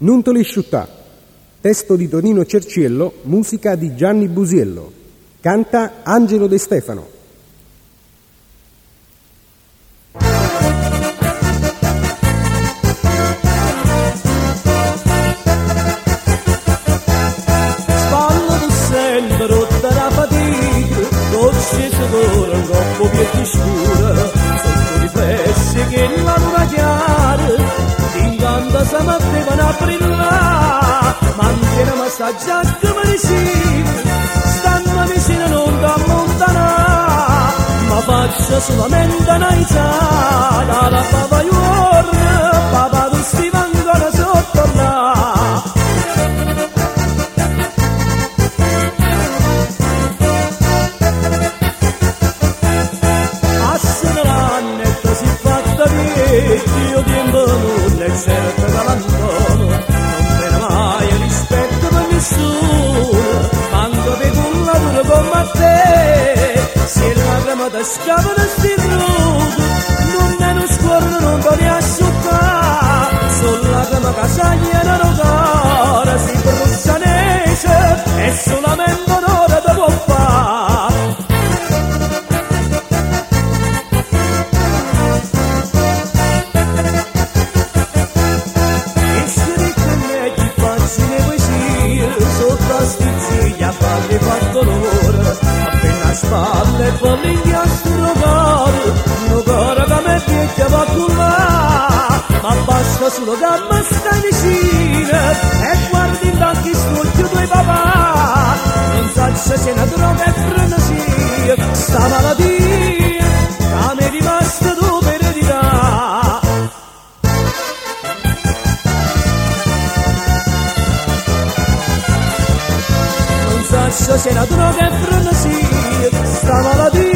Nuntoli sciuttà. Testo di Tonino Cerciello, musica di Gianni Busiello. Canta Angelo De Stefano. Spalla tu sempre rotta la fatica, dolce sudore, un coppo più scura, sotto riflessi che la luna chiara, d'incanto si mettevano a brillare, mantiene sta giacca medicina, stanno vicino non da allontanare, ma faccio solamente una risata, la papa giorna, papà tu stiva ancora sotto là. Io tempo nulla e certo galantono, non me ne mai rispetto per nessuno, manco per un lavoro come te, se la crema ti scappa da stirruto, non me ne scorro, non ti riasciuttare, sulla crema casaglia da rogare, si brussanese e solamente un'ora ti può fare. Appare fatto l'ora, appena spalle e poi l'inchiastro coro, un coro che mi pieggia va là, ma basta solo che mi stai vicino e guardi in tanti stucchi tuoi papà, non saccia se ne droga e frenesia, sta malattia che mi è rimasta tu per eredità. Se la droga è frenesia, sta malattia